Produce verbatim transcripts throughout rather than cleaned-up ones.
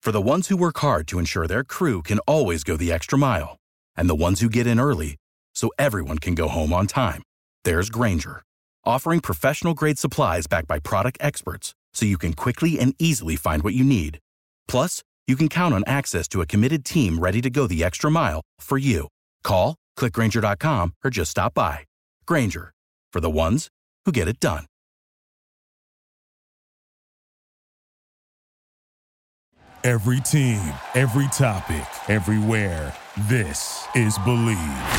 For the ones who work hard to ensure their crew can always go the extra mile, and the ones who get in early so everyone can go home on time, there's Grainger, offering professional-grade supplies backed by product experts so you can quickly and easily find what you need. Plus, you can count on access to a committed team ready to go the extra mile for you. Call, click Grainger dot com, or just stop by. Grainger, for the ones who get it done. Every team, every topic, everywhere. This is Believe.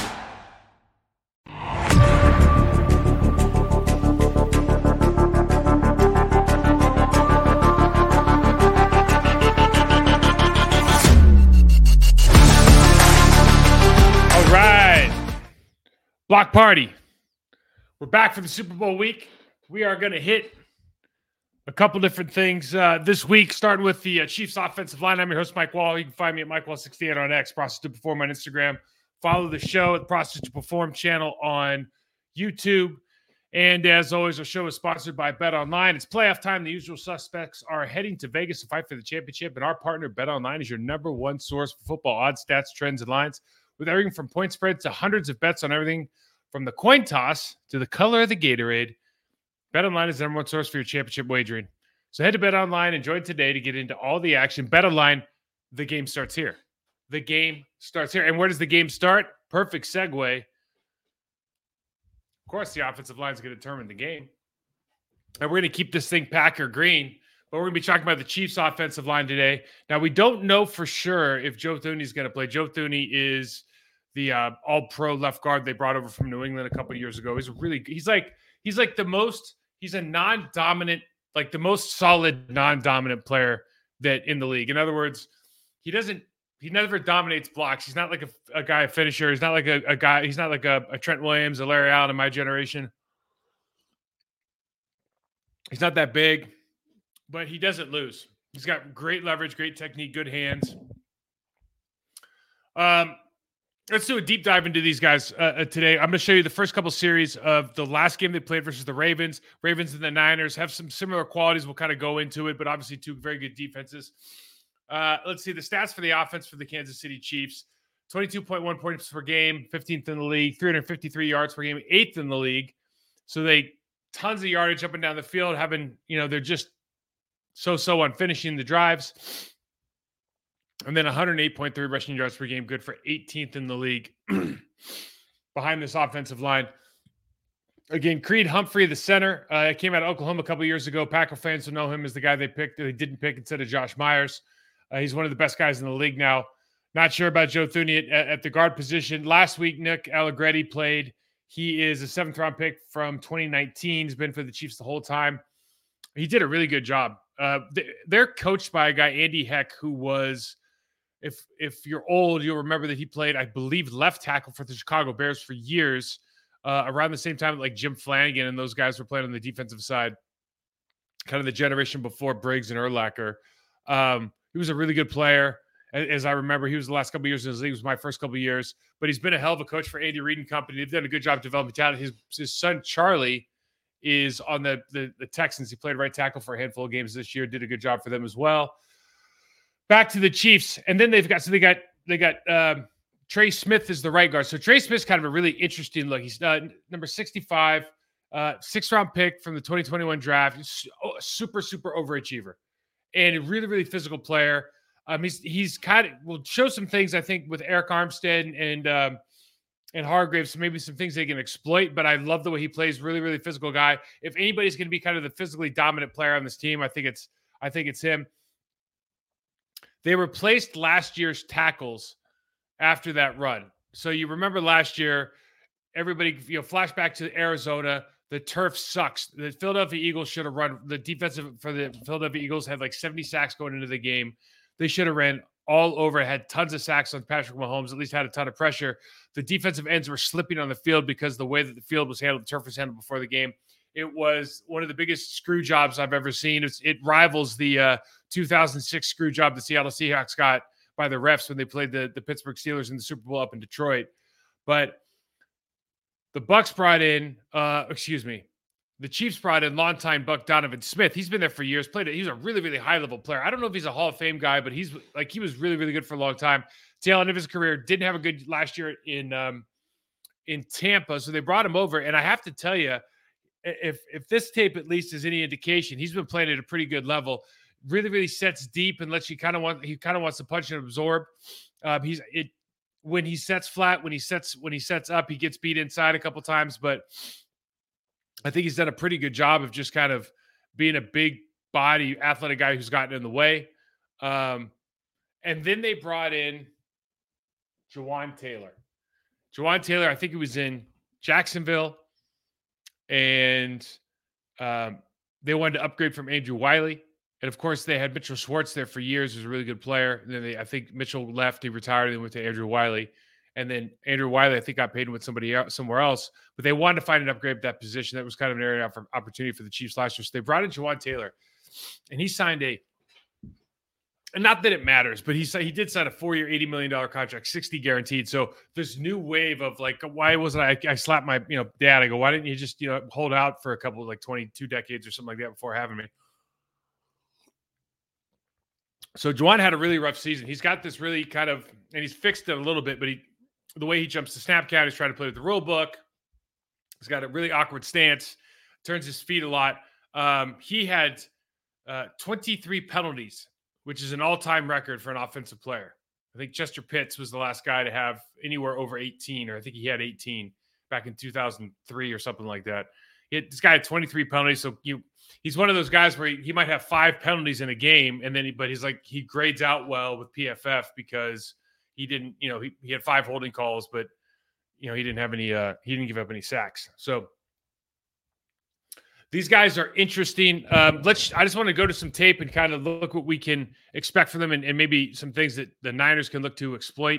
All right. Block party. We're back for the Super Bowl week. We are going to hit a couple different things uh, this week, starting with the uh, Chiefs offensive line. I'm your host, Mike Wall. You can find me at Mike Wall sixty-eight on X, Process to Perform on Instagram. Follow the show at the Process to Perform channel on YouTube. And as always, our show is sponsored by BetOnline. It's playoff time. The usual suspects are heading to Vegas to fight for the championship, and our partner, BetOnline, is your number one source for football odds, stats, trends, and lines, with everything from point spreads to hundreds of bets on everything from the coin toss to the color of the Gatorade. BetOnline is the number one source for your championship wagering. So head to BetOnline and join today to get into all the action. BetOnline, the game starts here. The game starts here. And where does the game start? Perfect segue. Of course, the offensive line is going to determine the game. And we're going to keep this thing Packer green, but we're going to be talking about the Chiefs offensive line today. Now, we don't know for sure if Joe Thuney is going to play. Joe Thuney is the uh, all-pro left guard they brought over from New England a couple of years ago. He's really, he's like, he's like the most, he's a non-dominant, like the most solid non-dominant player that in the league. In other words, he doesn't, he never dominates blocks. He's not like a, a guy, a finisher. He's not like a, a guy, he's not like a, a Trent Williams, a Larry Allen in my generation. He's not that big, but he doesn't lose. He's got great leverage, great technique, good hands. Um, Let's do a deep dive into these guys uh, today. I'm going to show you the first couple series of the last game they played versus the Ravens. Ravens and the Niners have some similar qualities. We'll kind of go into it, but obviously two very good defenses. Uh, let's see the stats for the offense for the Kansas City Chiefs. twenty-two point one points per game, fifteenth in the league, three hundred fifty-three yards per game, eighth in the league. So they tons of yardage up and down the field, having, you know, they're just so-so on finishing the drives. And then one hundred eight point three rushing yards per game, good for eighteenth in the league behind this offensive line. Again, Creed Humphrey, the center, uh, came out of Oklahoma a couple years ago. Packer fans will know him as the guy they picked, they didn't pick instead of Josh Myers. Uh, he's one of the best guys in the league now. Not sure about Joe Thuney at, at the guard position. Last week, Nick Allegretti played. He is a seventh round pick from twenty nineteen. He's been for the Chiefs the whole time. He did a really good job. Uh, they're coached by a guy, Andy Heck, who was, If if you're old, you'll remember that he played, I believe, left tackle for the Chicago Bears for years, uh, around the same time like Jim Flanagan and those guys were playing on the defensive side, kind of the generation before Briggs and Urlacher. Um, he was a really good player. As I remember, he was the last couple of years in his league. It was my first couple of years. But he's been a hell of a coach for Andy Reid and company. They've done a good job developing talent. His, his son, Charlie, is on the, the, the Texans. He played right tackle for a handful of games this year, did a good job for them as well. Back to the Chiefs, and then they've got so they got they got um, Trey Smith is the right guard. So Trey Smith's kind of a really interesting look. He's uh, number sixty-five, uh, sixth round pick from the twenty twenty-one draft. He's a super super overachiever, and a really really physical player. Um, he's he's kind of will show some things I think with Eric Armstead and um, and Hargrave. So maybe some things they can exploit. But I love the way he plays. Really really physical guy. If anybody's going to be kind of the physically dominant player on this team, I think it's I think it's him. They replaced last year's tackles after that run. So you remember last year, everybody, you know, flashback to Arizona, the turf sucks. The Philadelphia Eagles should have run. The defensive for the Philadelphia Eagles had like seventy sacks going into the game. They should have ran all over, had tons of sacks on Patrick Mahomes, at least had a ton of pressure. The defensive ends were slipping on the field because the way that the field was handled, the turf was handled before the game. It was one of the biggest screw jobs I've ever seen. It's, it rivals the uh, two thousand six screw job the Seattle Seahawks got by the refs when they played the, the Pittsburgh Steelers in the Super Bowl up in Detroit. But the Bucs brought in, uh, excuse me, the Chiefs brought in longtime Buck Donovan Smith. He's been there for years, played it. He's a really, really high level player. I don't know if he's a Hall of Fame guy, but he's like, he was really, really good for a long time. Tail end of his career, didn't have a good last year in, um, in Tampa. So they brought him over. And I have to tell you, if, if this tape at least is any indication, he's been playing at a pretty good level. Really, really sets deep and lets you kind of want, he kind of wants to punch and absorb. Um, he's it when he sets flat, when he sets, when he sets up, he gets beat inside a couple times, but I think he's done a pretty good job of just kind of being a big body, athletic guy who's gotten in the way. Um, and then they brought in Jawaan Taylor. Jawaan Taylor, I think he was in Jacksonville, and um, they wanted to upgrade from Andrew Wiley. And, of course, they had Mitchell Schwartz there for years. He was a really good player. And then they, I think Mitchell left. He retired and went to Andrew Wiley. And then Andrew Wiley, I think, got paid with somebody else, somewhere else. But they wanted to find an upgrade at that position. That was kind of an area of opportunity for the Chiefs last year. So they brought in Jawaan Taylor. And he signed a – and not that it matters, but he he did sign a four-year, eighty million dollars contract, sixty guaranteed. So this new wave of, like, why wasn't I – I slapped my, you know, dad. I go, why didn't you just, you know, hold out for a couple of, like, twenty-two decades or something like that before having me? So Jawaan had a really rough season. He's got this really kind of – and he's fixed it a little bit, but he – the way he jumps the snap count, he's trying to play with the rule book. He's got a really awkward stance, turns his feet a lot. Um, he had uh, twenty-three penalties, which is an all-time record for an offensive player. I think Chester Pitts was the last guy to have anywhere over eighteen, or I think he had eighteen back in two thousand three or something like that. He had, this guy had twenty-three penalties, so you, he's one of those guys where he, he might have five penalties in a game, and then he, but he's like he grades out well with P F F because he didn't, you know, he, he had five holding calls, but, you know, he didn't have any, uh, he didn't give up any sacks. So these guys are interesting. Um, let's, I just want to go to some tape and kind of look what we can expect from them and, and maybe some things that the Niners can look to exploit.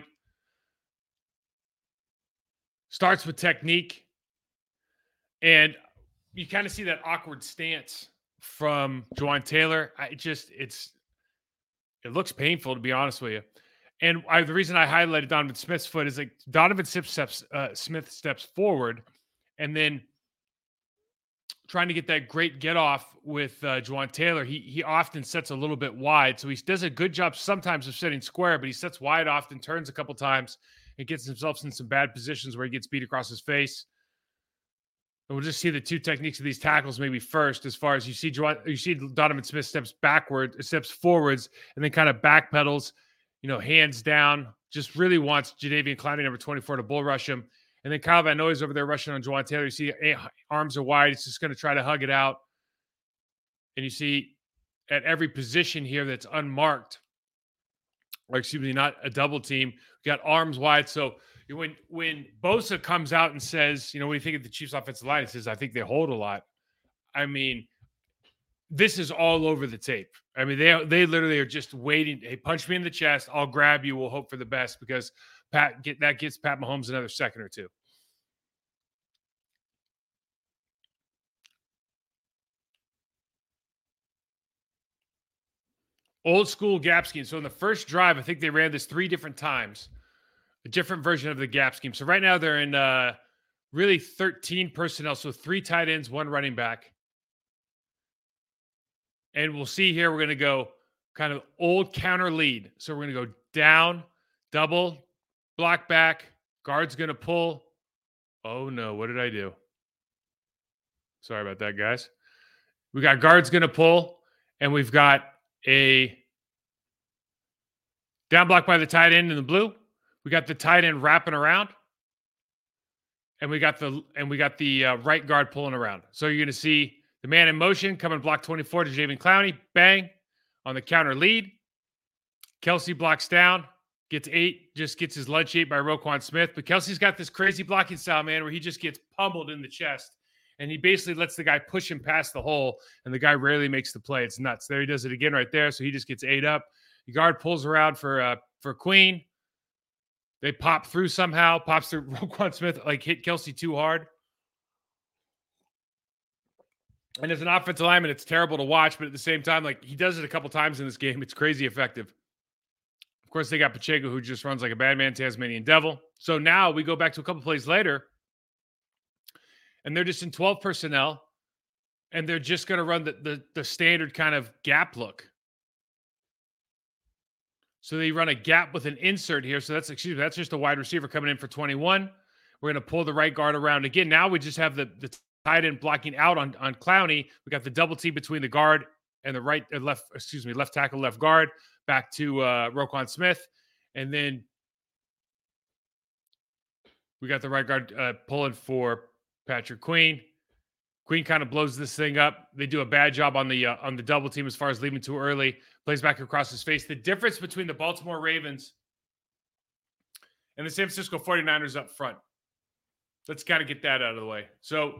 Starts with technique. And you kind of see that awkward stance from Jawaan Taylor. I just, it's, it looks painful, to be honest with you. And I, the reason I highlighted Donovan Smith's foot is like Donovan steps, uh, Smith steps forward, and then trying to get that great get off with uh, Jawaan Taylor. He he often sets a little bit wide, so he does a good job sometimes of setting square, but he sets wide often, turns a couple times, and gets himself in some bad positions where he gets beat across his face. And we'll just see the two techniques of these tackles maybe first, as far as you see Jawaan, you see Donovan Smith steps backward, steps forwards, and then kind of backpedals. You know, hands down, just really wants Jadeveon Clowney, number twenty-four, to bull rush him. And then Kyle Van Noy's over there rushing on Jawaan Taylor. You see eh, arms are wide. He's just going to try to hug it out. And you see at every position here that's unmarked, or excuse me, not a double team, we got arms wide. So when, when Bosa comes out and says, you know, what do you think of the Chiefs offensive line? He says, I think they hold a lot. I mean, this is all over the tape. I mean, they they literally are just waiting. Hey, punch me in the chest. I'll grab you. We'll hope for the best because Pat get that gets Pat Mahomes another second or two. Old school gap scheme. So in the first drive, I think they ran this three different times, a different version of the gap scheme. So right now they're in uh, really thirteen personnel. So three tight ends, one running back. And we'll see here, we're going to go kind of old counter lead. So we're going to go down, double, block back. Guard's going to pull. Oh, no. What did I do? Sorry about that, guys. We got guards going to pull, and we've got a down block by the tight end in the blue. We got the tight end wrapping around, and we got the and we got the uh, right guard pulling around. So you're going to see the man in motion coming block twenty-four to Jadeveon Clowney. Bang. On the counter lead. Kelce blocks down. Gets eight. Just gets his lunch ate by Roquan Smith. But Kelce's got this crazy blocking style, man, where he just gets pummeled in the chest. And he basically lets the guy push him past the hole. And the guy rarely makes the play. It's nuts. There he does it again right there. So he just gets ate up. The guard pulls around for uh, for Queen. They pop through somehow. Pops through. Roquan Smith like hit Kelce too hard. And as an offensive lineman, it's terrible to watch, but at the same time, like he does it a couple times in this game. It's crazy effective. Of course, they got Pacheco, who just runs like a bad man, Tasmanian devil. So now we go back to a couple plays later, and they're just in twelve personnel. and they're just going to run the, the the standard kind of gap look. So they run a gap with an insert here. So that's, excuse me, that's just a wide receiver coming in for twenty-one. We're going to pull the right guard around again. Now we just have the, the tight end blocking out on, on Clowney. We got the double team between the guard and the right and left, excuse me, left tackle, left guard, back to uh, Roquan Smith. And then we got the right guard uh, pulling for Patrick Queen. Queen kind of blows this thing up. They do a bad job on the uh, on the double team as far as leaving too early. Plays back across his face. The difference between the Baltimore Ravens and the San Francisco forty-niners up front. Let's kind of get that out of the way. So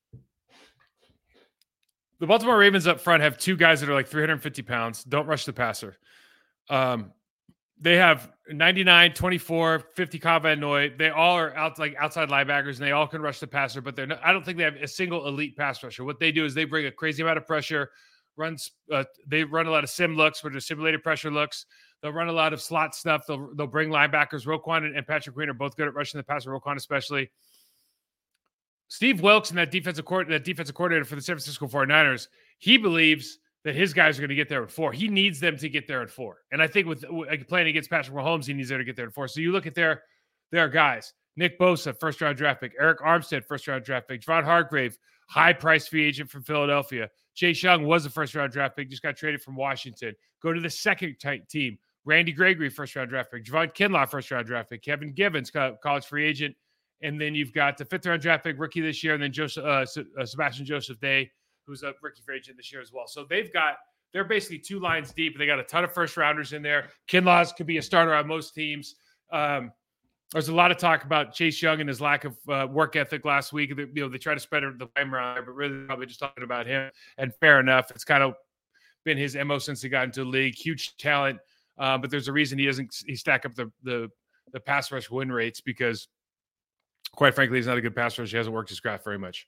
the Baltimore Ravens up front have two guys that are like three hundred fifty pounds. Don't rush the passer. Um, they have ninety-nine, twenty-four, fifty Kyle Van Noy. They all are out like outside linebackers, and they all can rush the passer, but they're not, I don't think they have a single elite pass rusher. What they do is they bring a crazy amount of pressure, runs. Uh, they run a lot of sim looks, which are simulated pressure looks. They'll run a lot of slot stuff. They'll they'll bring linebackers. Roquan and, and Patrick Queen are both good at rushing the passer. Roquan especially. Steve Wilkes and that defensive coordinator, that defensive coordinator for the San Francisco forty-niners, he believes that his guys are going to get there at four. He needs them to get there at four. And I think with like, playing against Patrick Mahomes, he needs them to get there at four. So you look at their, their guys. Nick Bosa, first-round draft pick. Eric Armstead, first-round draft pick. Javon Hargrave, high-priced free agent from Philadelphia. Chase Young was a first-round draft pick, just got traded from Washington. Go to the second type team. Randy Gregory, first-round draft pick. Javon Kinlaw, first-round draft pick. Kevin Givens, college free agent. And then you've got the fifth-round draft pick, rookie this year, and then Joseph, uh, uh, Sebastian Joseph Day, who's a rookie free agent this year as well. So they've got, they're basically two lines deep. They got a ton of first-rounders in there. Kinlaws could be a starter on most teams. Um, there's a lot of talk about Chase Young and his lack of uh, work ethic last week. They, you know, they try to spread the blame around there, but really probably just talking about him. And fair enough. It's kind of been his M O since he got into the league. Huge talent, uh, but there's a reason he doesn't he stack up the, the, the pass rush win rates because, quite frankly, he's not a good pass rusher. He hasn't worked his craft very much.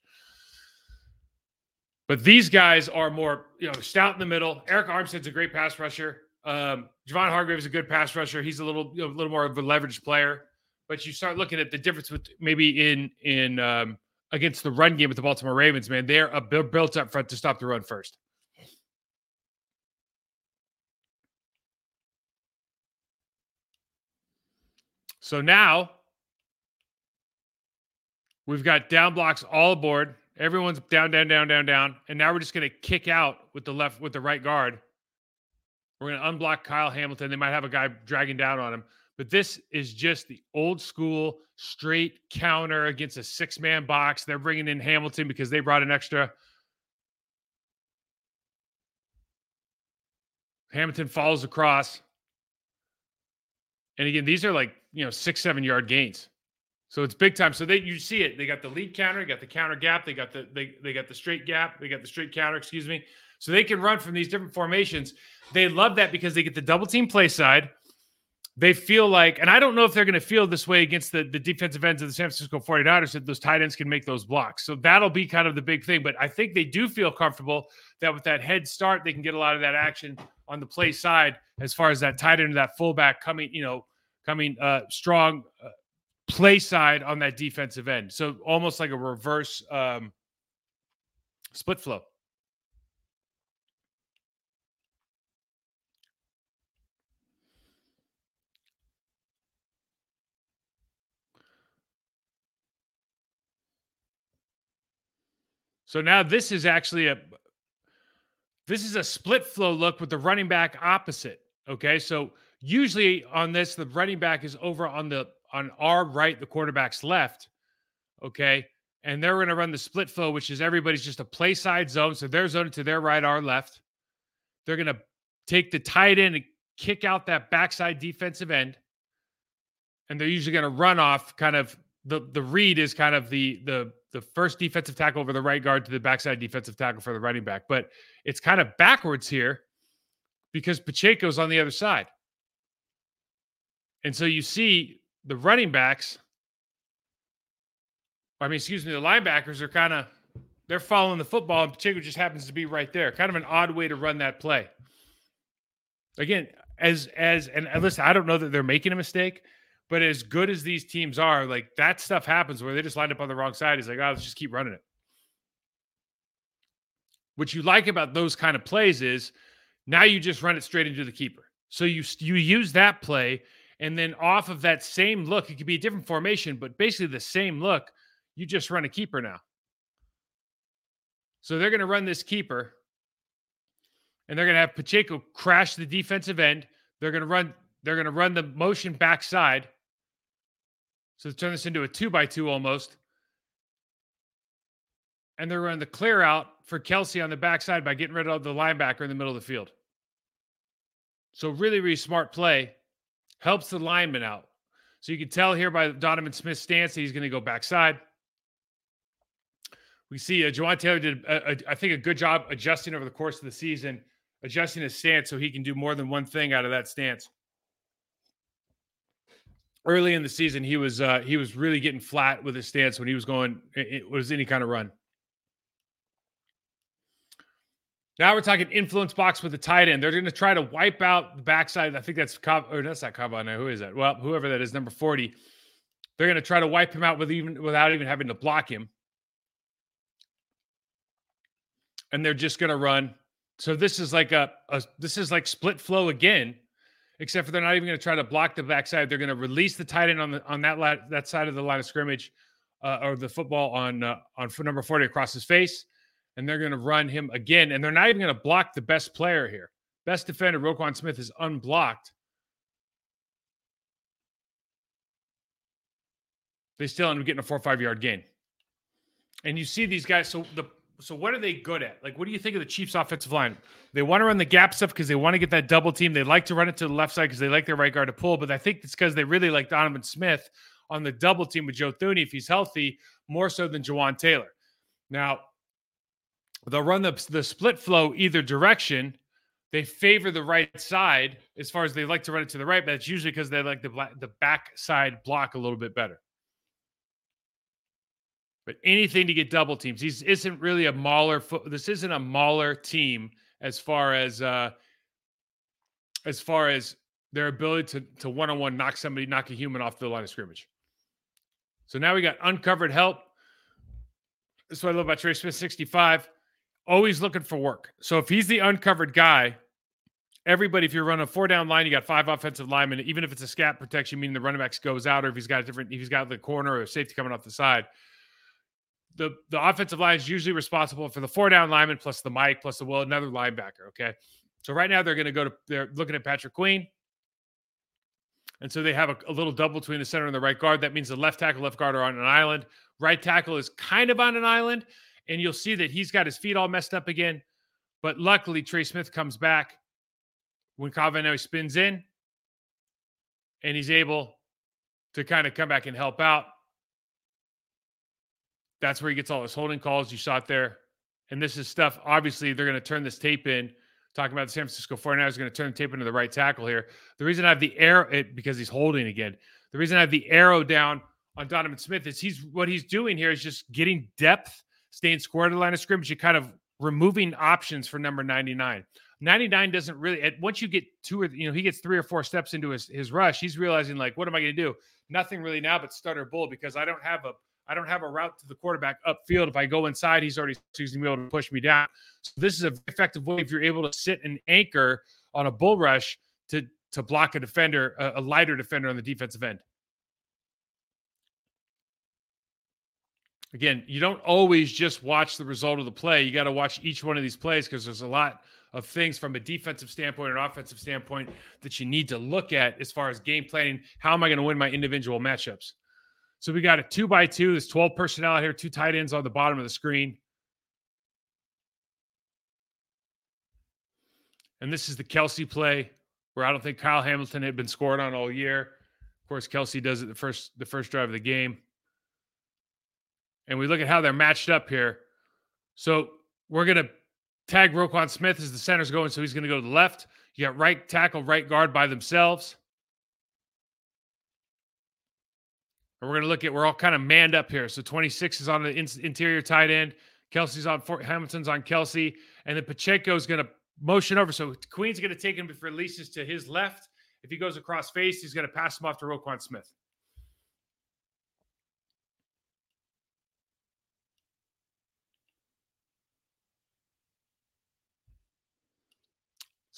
But these guys are more, you know, stout in the middle. Eric Armstead's a great pass rusher. Um, Javon Hargrave is a good pass rusher. He's a little, you know, a little more of a leveraged player. But you start looking at the difference with maybe in in um, against the run game with the Baltimore Ravens. Man, they're a built up front to stop the run first. So now we've got down blocks all aboard. Everyone's down, down, down, down, down. And now we're just going to kick out with the left, with the right guard. We're going to unblock Kyle Hamilton. They might have a guy dragging down on him. But this is just the old school straight counter against a six-man box. They're bringing in Hamilton because they brought an extra. Hamilton follows across. And again, these are like, you know, six, seven yard gains. So it's big time. So they you see it. They got the lead counter, got the counter gap, they got the they they got the straight gap, they got the straight counter, excuse me. So they can run from these different formations. They love that because they get the double team play side. They feel like, and I don't know if they're going to feel this way against the, the defensive ends of the San Francisco forty-niners, that those tight ends can make those blocks. So that'll be kind of the big thing. But I think they do feel comfortable that with that head start, they can get a lot of that action on the play side as far as that tight end or that fullback coming, you know, coming uh, strong uh, play side on that defensive end. So almost like a reverse um, split flow. So now this is actually a this is a split flow look with the running back opposite. Okay, so usually on this, the running back is over on the on our right, the quarterback's left. Okay, and they're going to run the split flow, which is everybody's just a play side zone. So they're zoned to their right, our left. They're going to take the tight end and kick out that backside defensive end, and they're usually going to run off kind of the the read is kind of the the the first defensive tackle over the right guard to the backside defensive tackle for the running back. But it's kind of backwards here because Pacheco's on the other side. And so you see the running backs, I mean, excuse me, the linebackers are kind of, they're following the football and Pacheco just happens to be right there. Kind of an odd way to run that play. Again, as, as, and listen, I don't know that they're making a mistake, but as good as these teams are, like that stuff happens where they just lined up on the wrong side. He's like, oh, let's just keep running it. What you like about those kind of plays is now you just run it straight into the keeper. So you you use that play, and then off of that same look, it could be a different formation, but basically the same look, you just run a keeper now. So they're going to run this keeper, and they're going to have Pacheco crash the defensive end. They're going to run they're going to run the motion backside. So turn this into a two by two almost. And they're running the clear out for Kelce on the backside by getting rid of the linebacker in the middle of the field. So really, really smart play. Helps the lineman out. So you can tell here by Donovan Smith's stance that he's going to go backside. We see uh, Jawaan Taylor did, a, a, I think, a good job adjusting over the course of the season, adjusting his stance so he can do more than one thing out of that stance. Early in the season, he was uh, he was really getting flat with his stance when he was going, it, it was any kind of run. Now we're talking influence box with the tight end. They're going to try to wipe out the backside. I think that's Cobb, or that's not Cobb. Now who is that? Well, whoever that is, number forty. They're going to try to wipe him out with even without even having to block him. And they're just going to run. So this is like a, a this is like split flow again, except for they're not even going to try to block the backside. They're going to release the tight end on the on that line, that side of the line of scrimmage, uh, or the football on uh, on foot number forty across his face. And they're going to run him again. And they're not even going to block the best player here. Best defender, Roquan Smith, is unblocked. They still end up getting a four or five yard gain. And you see these guys. So the so what are they good at? Like, what do you think of the Chiefs' offensive line? They want to run the gap stuff because they want to get that double team. They like to run it to the left side because they like their right guard to pull. But I think it's because they really like Donovan Smith on the double team with Joe Thuney, if he's healthy, more so than Jawaan Taylor. Now, they'll run the, the split flow either direction. They favor the right side as far as they like to run it to the right, but it's usually because they like the black, the back side block a little bit better. But anything to get double teams. This isn't really a mauler. Fo- this isn't a mauler team as far as uh, as far as their ability to to one on one knock somebody, knock a human off the line of scrimmage. So now we got uncovered help. That's what I love about Trey Smith, sixty-five. Always looking for work. So if he's the uncovered guy, everybody, if you're running a four down line, you got five offensive linemen, even if it's a scat protection, meaning the running backs goes out, or if he's got a different, if he's got the corner or safety coming off the side, the, the offensive line is usually responsible for the four down lineman plus the Mike plus the Will, another linebacker. Okay. So right now they're going to go to, they're looking at Patrick Queen. And so they have a, a little double between the center and the right guard. That means the left tackle, left guard are on an island. Right tackle is kind of on an island. And you'll see that he's got his feet all messed up again. But luckily, Trey Smith comes back when Kavanaugh spins in. And he's able to kind of come back and help out. That's where he gets all his holding calls. You saw it there. And this is stuff, obviously, they're going to turn this tape in. Talking about the San Francisco forty-niners going to turn the tape into the right tackle here. The reason I have the arrow, it, because he's holding again. The reason I have the arrow down on Donovan Smith is he's what he's doing here is just getting depth, staying square to the line of scrimmage, and kind of removing options for number ninety-nine. ninety-nine doesn't really, at, once you get two or, you know, he gets three or four steps into his, his rush, he's realizing, like, what am I going to do? Nothing really now but stutter bull, because I don't have a, I don't have a route to the quarterback upfield. If I go inside, he's already he's going to be able to push me down. So this is an effective way if you're able to sit and anchor on a bull rush to, to block a defender, a, a lighter defender on the defensive end. Again, you don't always just watch the result of the play. You got to watch each one of these plays because there's a lot of things from a defensive standpoint or an offensive standpoint that you need to look at as far as game planning. How am I going to win my individual matchups? So we got a two by two. There's twelve personnel out here, two tight ends on the bottom of the screen. And this is the Kelce play where I don't think Kyle Hamilton had been scored on all year. Of course, Kelce does it the first, the first drive of the game. And we look at how they're matched up here. So we're going to tag Roquan Smith as the center's going, so he's going to go to the left. You got right tackle, right guard by themselves. And we're going to look at, we're all kind of manned up here. So twenty-six is on the in, interior tight end. Kelce's on, Fort, Hamilton's on Kelce. And then Pacheco's going to motion over. So Queen's going to take him if releases to his left. If he goes across face, he's going to pass him off to Roquan Smith.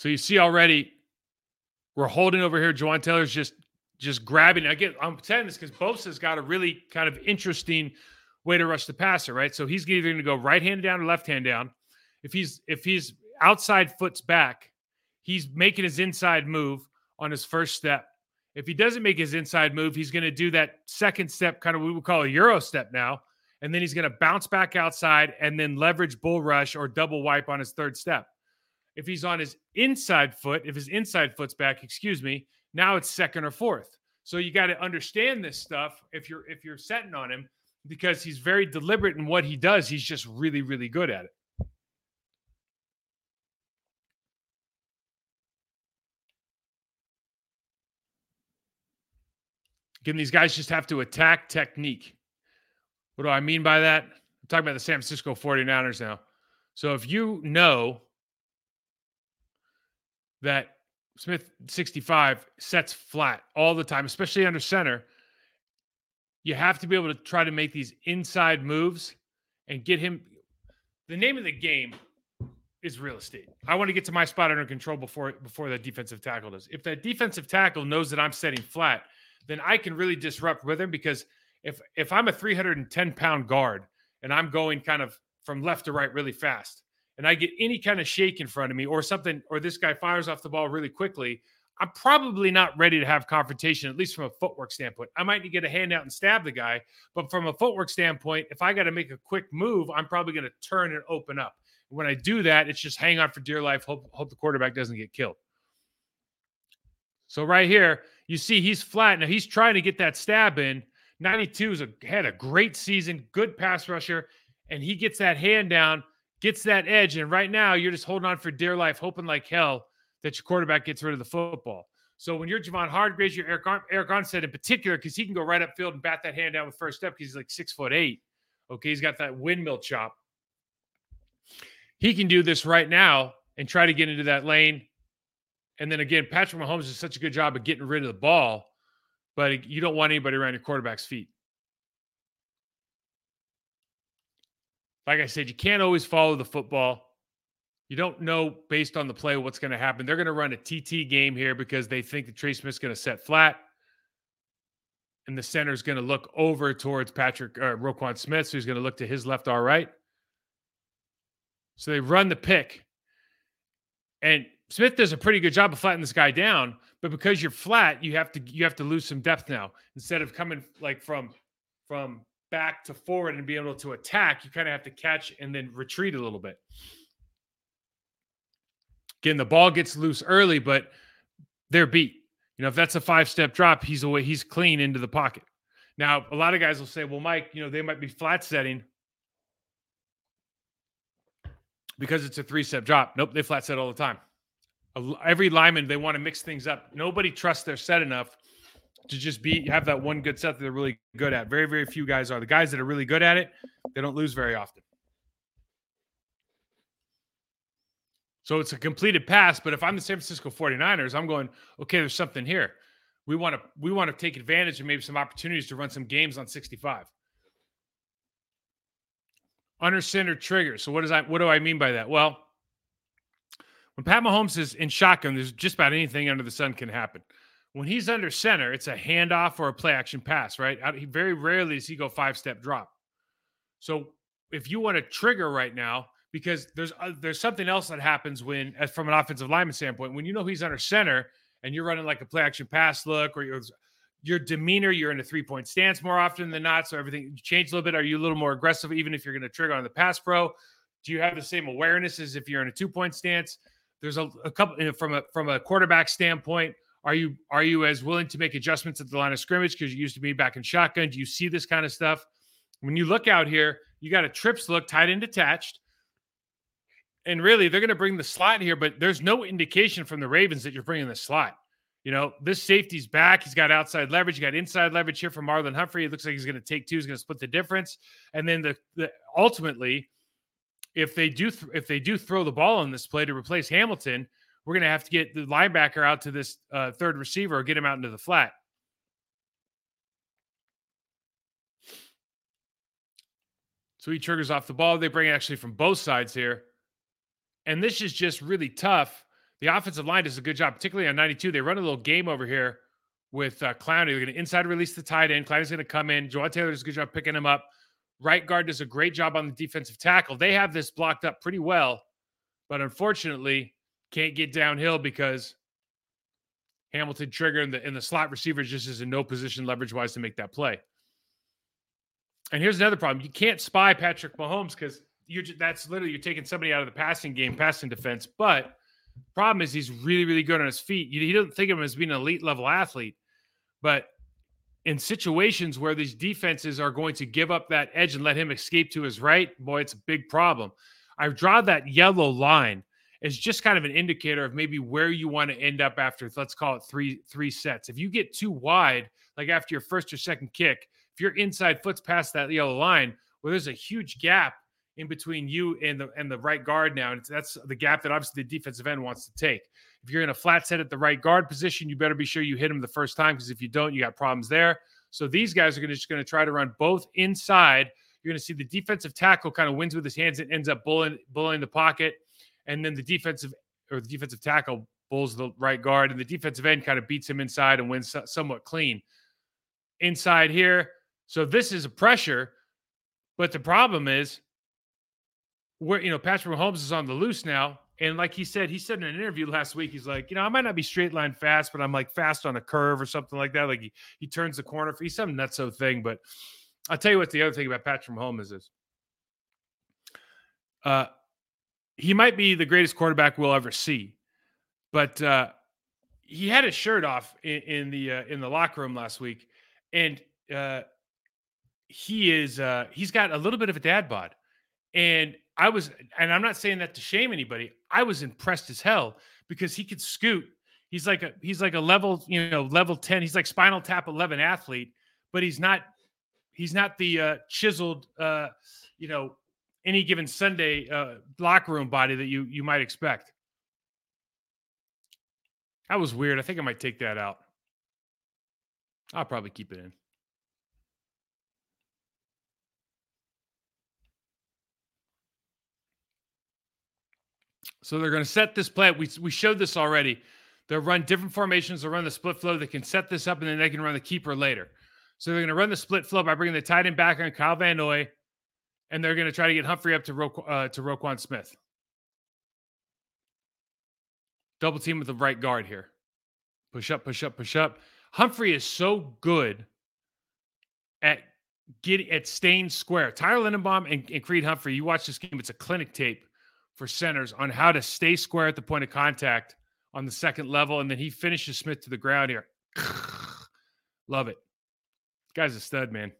So you see already we're holding over here. Jawaan Taylor's just just grabbing. Again, I'm saying this because Bosa's got a really kind of interesting way to rush the passer, right? So he's either going to go right hand down or left hand down. If he's if he's outside foot's back, he's making his inside move on his first step. If he doesn't make his inside move, he's going to do that second step, kind of what we would call a Euro step now. And then he's going to bounce back outside and then leverage bull rush or double wipe on his third step. If he's on his inside foot, if his inside foot's back, excuse me, now it's second or fourth. So you got to understand this stuff if you're if you're setting on him, because he's very deliberate in what he does. He's just really, really good at it. Again, these guys just have to attack technique. What do I mean by that? I'm talking about the San Francisco forty-niners now. So if you know that Smith sixty-five sets flat all the time, especially under center, you have to be able to try to make these inside moves and get him. The name of the game is real estate. I want to get to my spot under control before, before that defensive tackle does. If that defensive tackle knows that I'm setting flat, then I can really disrupt with him, because if if I'm a three hundred ten pound guard and I'm going kind of from left to right really fast, and I get any kind of shake in front of me or something, or this guy fires off the ball really quickly, I'm probably not ready to have confrontation, at least from a footwork standpoint. I might need to get a hand out and stab the guy, but from a footwork standpoint, if I got to make a quick move, I'm probably going to turn and open up. When I do that, it's just hang on for dear life, hope, hope the quarterback doesn't get killed. So right here, you see he's flat. Now he's trying to get that stab in. ninety-two is a, had a great season, good pass rusher, and he gets that hand down, gets that edge, and right now you're just holding on for dear life, hoping like hell that your quarterback gets rid of the football. So when you're Javon Hargrave, you're Eric, Ar- Eric Armstead in particular, because he can go right upfield and bat that hand down with first step because he's like six foot eight. Okay, he's got that windmill chop. He can do this right now and try to get into that lane. And then again, Patrick Mahomes does such a good job of getting rid of the ball, but you don't want anybody around your quarterback's feet. Like I said, you can't always follow the football. You don't know based on the play what's going to happen. They're going to run a T T game here because they think that Trey Smith's going to set flat, and the center's going to look over towards Patrick or Roquan Smith, so he's going to look to his left or right. So they run the pick, and Smith does a pretty good job of flattening this guy down, but because you're flat, you have to you have to lose some depth now. Instead of coming like from from back to forward and be able to attack, you kind of have to catch and then retreat a little bit. Again, the ball gets loose early, but they're beat. You know, if that's a five-step drop, he's away, he's clean into the pocket. Now, a lot of guys will say, well, Mike, you know, they might be flat setting because it's a three-step drop. Nope, they flat set all the time. Every lineman, they want to mix things up. Nobody trusts their set enough to just be have that one good set that they're really good at. Very, very few guys are. The guys that are really good at it, they don't lose very often. So it's a completed pass, but if I'm the San Francisco forty-niners, I'm going, okay, there's something here. We want to we want to take advantage of maybe some opportunities to run some games on sixty-five. Under center trigger. So what does I what do I mean by that? Well, when Pat Mahomes is in shotgun, there's just about anything under the sun can happen. When he's under center, it's a handoff or a play action pass, right? He very rarely does he go five-step drop. So if you want to trigger right now, because there's uh, there's something else that happens when, as from an offensive lineman standpoint, when you know he's under center and you're running like a play action pass look, or your your demeanor, you're in a three-point stance more often than not, so everything you change a little bit. Are you a little more aggressive even if you're going to trigger on the pass pro? Do you have the same awareness as if you're in a two-point stance? There's a, a couple you know, from a from a quarterback standpoint. Are you are you as willing to make adjustments at the line of scrimmage because you used to be back in shotgun? Do you see this kind of stuff? When you look out here, you got a trips look, tight end attached. And really, they're going to bring the slot here, but there's no indication from the Ravens that you're bringing the slot. You know, this safety's back. He's got outside leverage. You got inside leverage here from Marlon Humphrey. It looks like he's going to take two. He's going to split the difference. And then the, the ultimately, if they do th- if they do throw the ball on this play to replace Hamilton, we're going to have to get the linebacker out to this uh, third receiver or get him out into the flat. So he triggers off the ball. They bring it actually from both sides here. And this is just really tough. the offensive line does a good job, particularly on ninety-two. They run a little game over here with uh, Clowney. They're going to inside release the tight end. Clowney's going to come in. Jawaan Taylor does a good job picking him up. Right guard does a great job on the defensive tackle. They have this blocked up pretty well, but unfortunately can't get downhill because Hamilton, Trigger, and the, and the slot receiver just is in no position leverage-wise to make that play. And here's another problem. You can't spy Patrick Mahomes because you're that's literally you're taking somebody out of the passing game, passing defense. But the problem is he's really, really good on his feet. You, you don't think of him as being an elite-level athlete. But in situations where these defenses are going to give up that edge and let him escape to his right, boy, it's a big problem. I draw that yellow line as just kind of an indicator of maybe where you want to end up after, let's call it three three sets. If you get too wide, like after your first or second kick, if your inside foot's past that yellow line, well, there's a huge gap in between you and the and the right guard now. And it's, that's the gap that obviously the defensive end wants to take. If you're in a flat set at the right guard position, you better be sure you hit him the first time, because if you don't, you got problems there. So these guys are gonna, just going to try to run both inside. You're going to see the defensive tackle kind of wins with his hands and ends up bullying, bullying the pocket. And then the defensive or the defensive tackle bulls the right guard, and the defensive end kind of beats him inside and wins somewhat clean. Inside here. So this is a pressure, but the problem is where, you know, Patrick Mahomes is on the loose now. And like he said, he said in an interview last week, he's like, you know, I might not be straight line fast, but I'm like fast on a curve or something like that. Like he, he turns the corner. He's some nutso thing. But I'll tell you what the other thing about Patrick Mahomes is. Uh, he might be the greatest quarterback we'll ever see, but uh, he had his shirt off in, in the uh, in the locker room last week, and uh, he is uh, he's got a little bit of a dad bod. And I was, and I'm not saying that to shame anybody, I was impressed as hell because he could scoot. He's like a, he's like a level, you know, level ten. He's like Spinal Tap eleven athlete, but he's not, he's not the uh, chiseled, uh, you know, any given Sunday uh, locker room body that you, you might expect. That was weird. I think I might take that out. I'll probably keep it in. So they're going to set this play. We, we showed this already. They'll run different formations. They'll run the split flow. They can set this up, and then they can run the keeper later. So they're going to run the split flow by bringing the tight end back on Kyle Van Noy, and they're going to try to get Humphrey up to, Ro- uh, to Roquan Smith. Double team with the right guard here. Push up, push up, push up. Humphrey is so good at getting at staying square. Tyler Lindenbaum and, and Creed Humphrey, you watch this game, it's a clinic tape for centers on how to stay square at the point of contact on the second level, and then he finishes Smith to the ground here. Love it. This guy's a stud, man.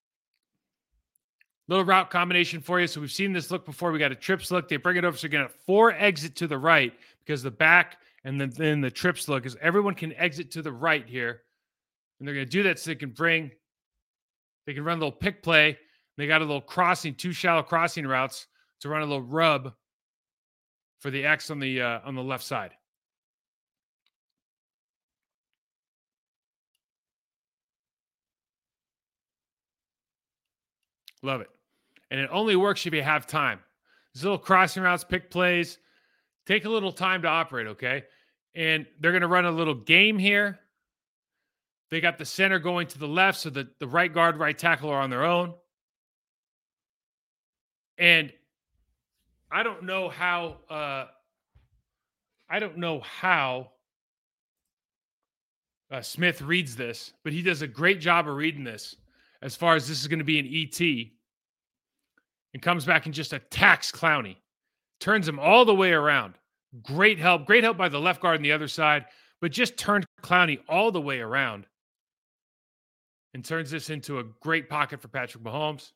Little route combination for you. So we've seen this look before. We got a trips look. They bring it over. So you're going to four exit to the right because the back and then, then the trips look is everyone can exit to the right here. And they're going to do that so they can bring, they can run a little pick play. They got a little crossing, two shallow crossing routes to run a little rub for the X on the uh, on the left side. Love it. And it only works if you have time. These little crossing routes, pick plays, take a little time to operate, okay? And they're going to run a little game here. They got the center going to the left, so the, the right guard, right tackle are on their own. And I don't know how uh, I don't know how uh, Smith reads this, but he does a great job of reading this as far as this is going to be an E T, and comes back and just attacks Clowney, turns him all the way around. Great help, great help by the left guard on the other side, but just turned Clowney all the way around and turns this into a great pocket for Patrick Mahomes.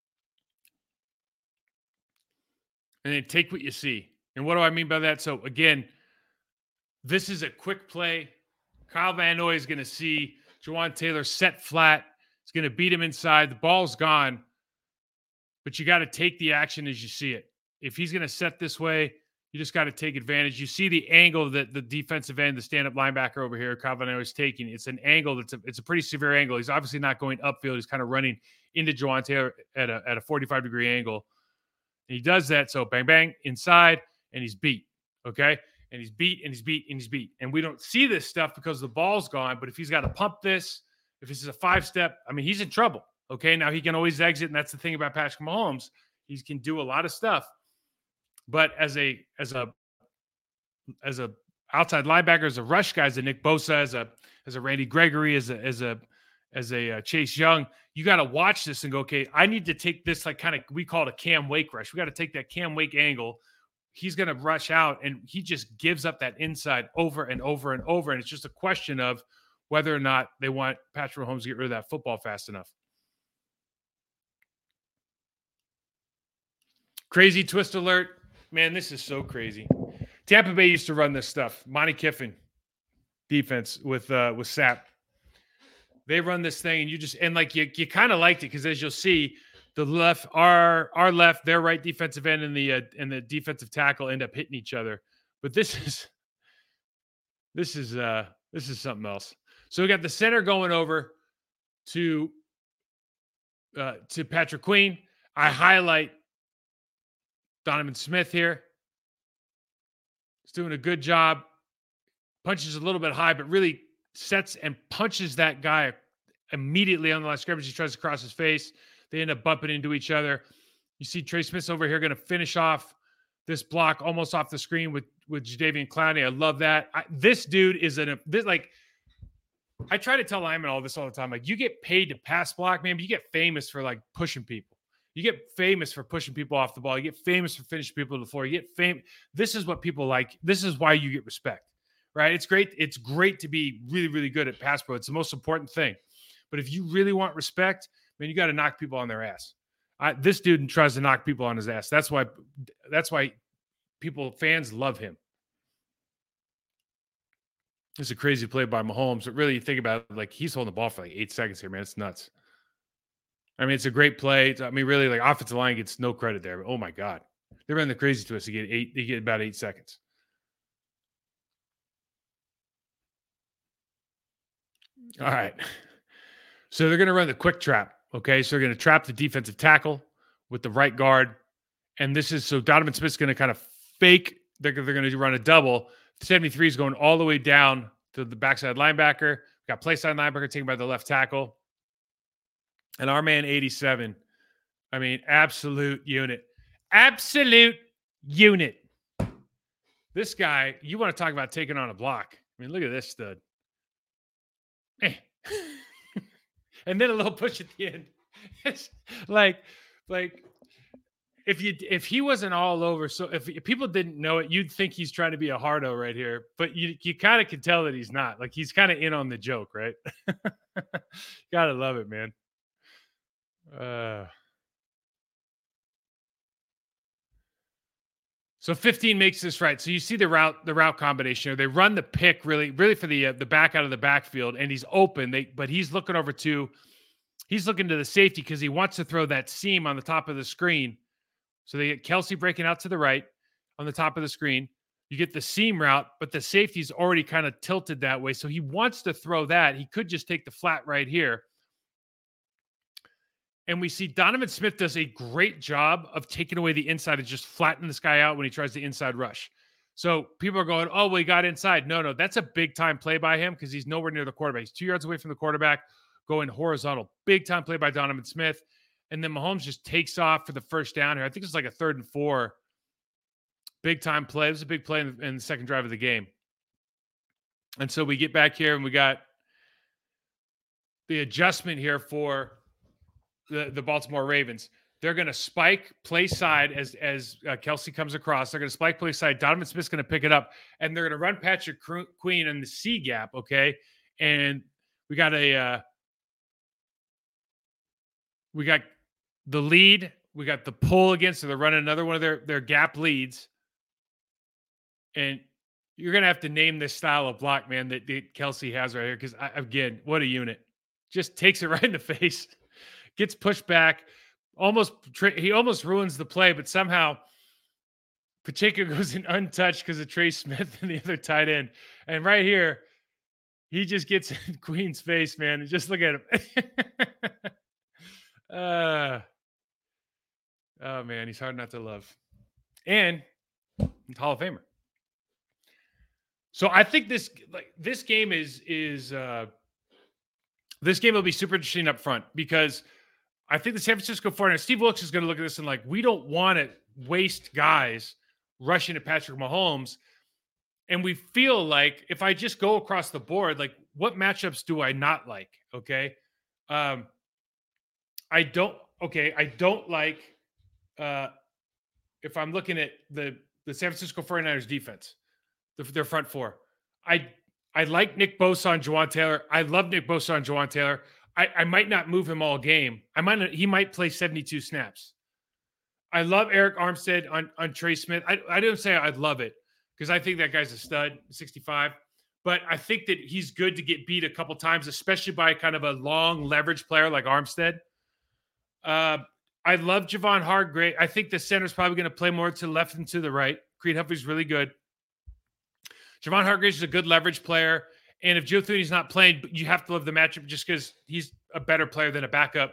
And then take what you see. And what do I mean by that? So again, this is a quick play. Kyle Van Noy is going to see Jawaan Taylor set flat. He's going to beat him inside. The ball's gone. But you got to take the action as you see it. If he's going to set this way, you just got to take advantage. You see the angle that the defensive end, the stand-up linebacker over here, Kyle Van Noy is taking. It's an angle that's a, it's a pretty severe angle. He's obviously not going upfield. He's kind of running into Jawaan Taylor at a, at a forty-five degree angle. And he does that. So bang, bang, inside, and he's beat. Okay. and he's beat and he's beat and he's beat. And we don't see this stuff because the ball's gone. But if he's got to pump this, if this is a five step, I mean, he's in trouble. Okay. Now he can always exit. And that's the thing about Patrick Mahomes. He can do a lot of stuff. But as a, as a, as a outside linebacker, as a rush guy, as a Nick Bosa, as a, as a Randy Gregory, as a, as a, as a uh, Chase Young, you got to watch this and go, okay, I need to take this, like kind of, we call it a Cam Wake rush. We got to take that Cam Wake angle. He's going to rush out, and he just gives up that inside over and over and over. And it's just a question of whether or not they want Patrick Mahomes to get rid of that football fast enough. Crazy twist alert. Man, this is so crazy. Tampa Bay used to run this stuff. Monty Kiffin defense with uh, with Sapp. They run this thing, and you just and like you you kind of liked it because as you'll see, the left, our our left, their right defensive end, and the uh, and the defensive tackle end up hitting each other. But this is this is uh this is something else. So we got the center going over to uh, to Patrick Queen. I highlight Donovan Smith here. He's doing a good job. Punches a little bit high, but really sets and punches that guy immediately on the last scrimmage. He tries to cross his face. They end up bumping into each other. You see Trey Smith over here going to finish off this block almost off the screen with, with Jadeveon Clowney. I love that. I, this dude is an this, like, I try to tell linemen all this all the time. Like, you get paid to pass block, man, but you get famous for like pushing people. You get famous for pushing people off the ball. You get famous for finishing people to the floor. You get fame. This is what people like. This is why you get respect, right? It's great. It's great to be really, really good at pass pro. It's the most important thing. But if you really want respect, man, you got to knock people on their ass. I, this dude tries to knock people on his ass. That's why. That's why people, fans, love him. It's a crazy play by Mahomes. But really, you think about it, like he's holding the ball for like eight seconds here, man. It's nuts. I mean, it's a great play. I mean, really, like offensive line gets no credit there. But oh my God, they ran the crazy twist to get eight. They get about eight seconds. All right. So they're going to run the quick trap. Okay, so they're going to trap the defensive tackle with the right guard, and this is so Donovan Smith's going to kind of fake. They're they're going to run a double. seventy-three is going all the way down to the backside linebacker. We got play side linebacker taken by the left tackle. And our man eighty-seven, I mean, absolute unit. Absolute unit. This guy, you want to talk about taking on a block. I mean, look at this stud. Eh. And then a little push at the end. It's like, like if you if he wasn't all over, so if, if people didn't know it, you'd think he's trying to be a hardo right here. But you you kind of can tell that he's not. Like he's kind of in on the joke, right? Gotta love it, man. Uh, so fifteen makes this right. So you see the route, the route combination here. They run the pick really, really for the uh, the back out of the backfield, and he's open. They, but he's looking over to, he's looking to the safety because he wants to throw that seam on the top of the screen. So they get Kelsey breaking out to the right on the top of the screen. You get the seam route, but the safety's already kind of tilted that way. So he wants to throw that. He could just take the flat right here. And we see Donovan Smith does a great job of taking away the inside and just flattening this guy out when he tries the inside rush. So people are going, oh, well, he got inside. No, no, that's a big time play by him because he's nowhere near the quarterback. He's two yards away from the quarterback, going horizontal. Big time play by Donovan Smith. And then Mahomes just takes off for the first down here. I think it's like a third and four. Big time play. It was a big play in the, in the second drive of the game. And so we get back here and we got the adjustment here for the, the Baltimore Ravens. They're going to spike play side as as uh, Kelsey comes across. They're going to spike play side. Donovan Smith's going to pick it up, and they're going to run Patrick Queen in the C gap, okay? And we got a uh, we got the lead. We got the pull again, so they're running another one of their, their gap leads. And you're going to have to name this style of block, man, that, that Kelsey has right here because, again, what a unit. Just takes it right in the face. Gets pushed back, almost he almost ruins the play, but somehow Pacheco goes in untouched because of Trey Smith and the other tight end. And right here, he just gets in Queen's face, man. And just look at him. uh, oh, man, he's hard not to love. And he's Hall of Famer. So I think this like this game is is uh, this game will be super interesting up front because I think the San Francisco forty-niners, Steve Wilkes is going to look at this and like, we don't want to waste guys rushing to Patrick Mahomes. And we feel like if I just go across the board, like what matchups do I not like? Okay. Um, I don't, okay. I don't like, uh, if I'm looking at the, the San Francisco forty-niners defense, the, their front four, I, I like Nick Bosa and Jawaan Taylor. I love Nick Bosa and Jawaan Taylor. I, I might not move him all game. I might not, he might play seventy-two snaps. I love Eric Armstead on, on Trey Smith. I, I didn't say I'd love it because I think that guy's a stud, sixty-five. But I think that he's good to get beat a couple times, especially by kind of a long leverage player like Armstead. Uh, I love Javon Hargrave. I think the center's probably going to play more to the left than to the right. Creed Humphrey's really good. Javon Hargrave is a good leverage player. And if Joe Thuney's not playing, you have to love the matchup just because he's a better player than a backup.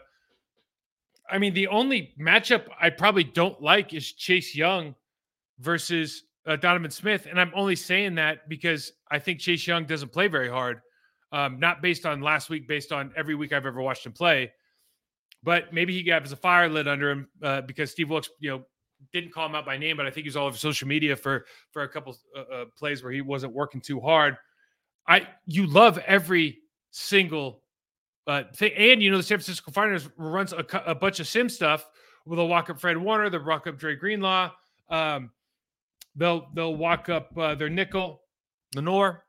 I mean, the only matchup I probably don't like is Chase Young versus uh, Donovan Smith. And I'm only saying that because I think Chase Young doesn't play very hard. Um, not based on last week, based on every week I've ever watched him play. But maybe he has a fire lit under him uh, because Steve Wilkes, you know, didn't call him out by name, but I think he was all over social media for, for a couple uh, uh, plays where he wasn't working too hard. I you love every single uh, thing, and you know the San Francisco forty-niners runs a, a bunch of sim stuff. Where they'll walk up Fred Warner, they'll walk up Dre Greenlaw, um, they'll they'll walk up uh, their nickel Lenore,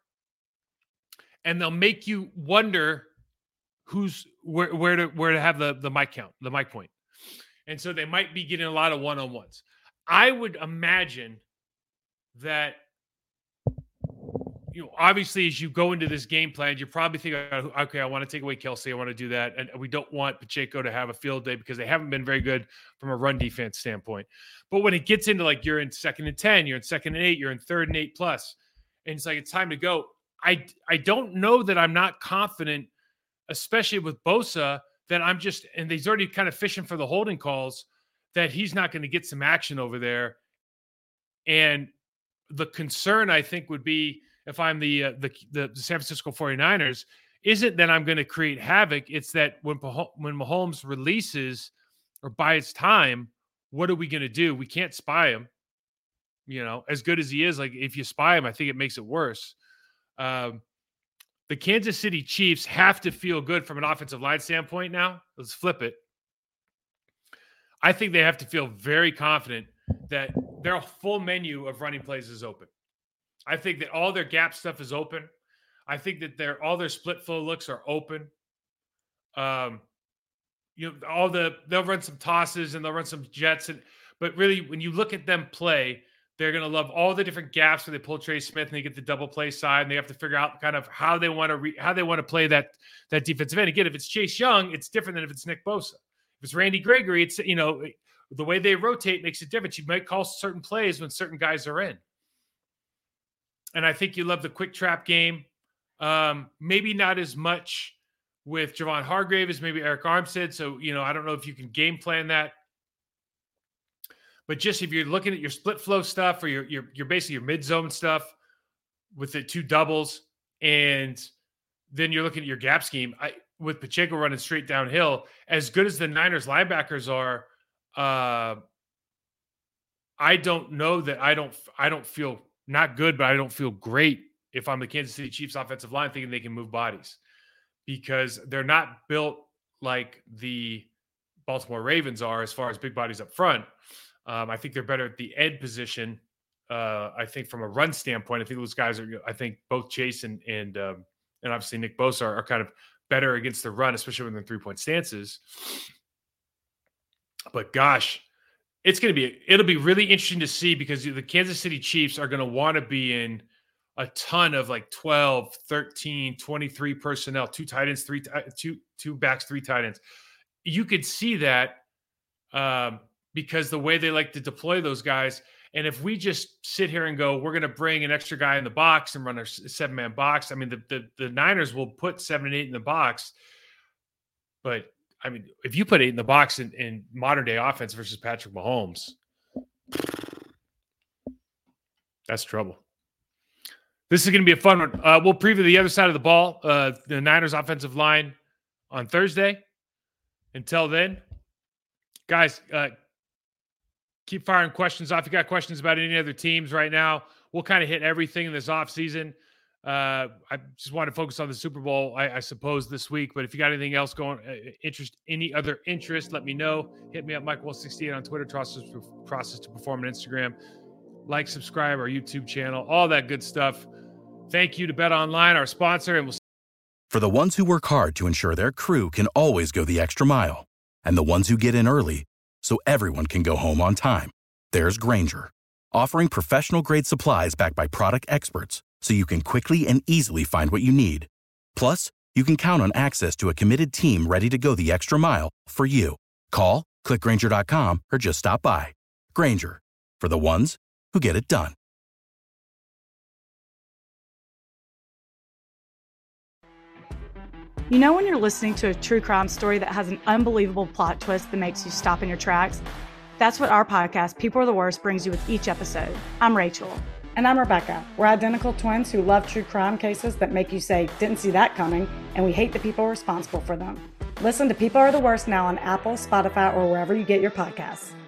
and they'll make you wonder who's where where to where to have the the mic count, the mic point, and so they might be getting a lot of one on ones. I would imagine that. You know, obviously, as you go into this game plan, you're probably thinking, okay, I want to take away Kelsey. I want to do that. And we don't want Pacheco to have a field day because they haven't been very good from a run defense standpoint. But when it gets into like you're in second and ten, you're in second and eight, you're in third and eight plus, and it's like it's time to go. I, I don't know that I'm not confident, especially with Bosa, that I'm just, and he's already kind of fishing for the holding calls, that he's not going to get some action over there. And the concern, I think, would be, if I'm the, uh, the the San Francisco forty-niners, isn't that I'm going to create havoc. It's that when when Mahomes releases or buys time, what are we going to do? We can't spy him. You know, as good as he is, like if you spy him, I think it makes it worse. Um, the Kansas City Chiefs have to feel good from an offensive line standpoint now. Let's flip it. I think they have to feel very confident that their full menu of running plays is open. I think that all their gap stuff is open. I think that their all their split flow looks are open. Um, you know, all the they'll run some tosses and they'll run some jets, and but really, when you look at them play, they're going to love all the different gaps where they pull Trey Smith and they get the double play side, and they have to figure out kind of how they want to re, how they want to play that that defensive end. Again, if it's Chase Young, it's different than if it's Nick Bosa. If it's Randy Gregory, it's you know the way they rotate makes it different. You might call certain plays when certain guys are in. And I think you love the quick trap game. Um, maybe not as much with Javon Hargrave as maybe Eric Armstead. So, you know, I don't know if you can game plan that. But just if you're looking at your split flow stuff or your your, your basically your mid-zone stuff with the two doubles, and then you're looking at your gap scheme, I, with Pacheco running straight downhill, as good as the Niners linebackers are, uh, I don't know that I don't I don't feel – not good, but I don't feel great if I'm the Kansas City Chiefs offensive line thinking they can move bodies, because they're not built like the Baltimore Ravens are as far as big bodies up front. Um, I think they're better at the end position. Uh, I think from a run standpoint, I think those guys are, I think both Chase and, and, um, and obviously Nick Bosa are, are kind of better against the run, especially when they're three point stances. But gosh, It's going to be, it'll be really interesting to see, because the Kansas City Chiefs are going to want to be in a ton of like twelve, thirteen, twenty-three personnel, two tight ends, three, two, two backs, three tight ends. You could see that um, because the way they like to deploy those guys. And if we just sit here and go, we're going to bring an extra guy in the box and run a seven man box. I mean, the, the, the Niners will put seven and eight in the box, but I mean, if you put eight in the box in, in modern day offense versus Patrick Mahomes, that's trouble. This is going to be a fun one. Uh, we'll preview the other side of the ball, uh, the Niners offensive line on Thursday. Until then, guys, uh, keep firing questions off. If you got questions about any other teams right now, we'll kind of hit everything in this offseason. Uh, I just want to focus on the Super Bowl, I, I suppose, this week. But if you got anything else going, uh, interest, any other interest, let me know. Hit me up, Mike one sixty-eight on Twitter, Process, Process to Perform on Instagram. Like, subscribe, our YouTube channel, all that good stuff. Thank you to Bet Online, our sponsor, and we'll. For the ones who work hard to ensure their crew can always go the extra mile, and the ones who get in early so everyone can go home on time, there's Grainger, offering professional-grade supplies backed by product experts so you can quickly and easily find what you need. Plus, you can count on access to a committed team ready to go the extra mile for you. Call, click Grainger dot com, or just stop by. Grainger, for the ones who get it done. You know when you're listening to a true crime story that has an unbelievable plot twist that makes you stop in your tracks? That's what our podcast, People Are the Worst, brings you with each episode. I'm Rachel. And I'm Rebecca. We're identical twins who love true crime cases that make you say, didn't see that coming, and we hate the people responsible for them. Listen to People Are the Worst now on Apple, Spotify, or wherever you get your podcasts.